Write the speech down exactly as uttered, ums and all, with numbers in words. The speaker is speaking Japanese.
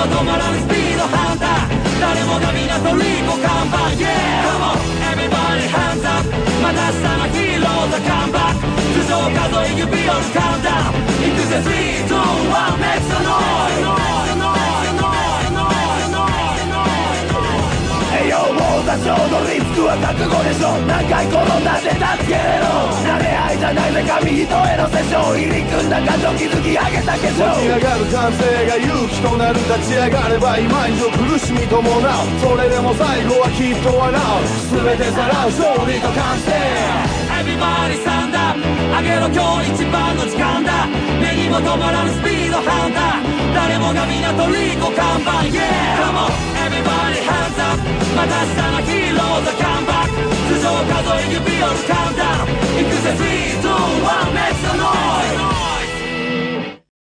止まらぬスピードハンター誰もが皆トリコ看板 Yeah Come on everybody hands up また明日のヒーローズカムバック頭上数え指折るカウンダウンいくぜスリー、ツー、ワン Make some noise栄養も多少のリスクは覚悟でしょ何回転んだって助けれろ慣れ合いじゃないぜ紙一重のセッション入り組んだ感情築き上げた化粧湧き上がる感性が勇気となる立ち上がれば今以上苦しみ伴うそれでも最後はきっと笑う全てさらう勝利と完成 Everybody stand up 上げろ今日一番の時間だ目にも止まらぬスピードハンター誰もが皆トリコ看板 Yeah Come on everybody hands up また明日のヒーローズカムバック頭上数え指折る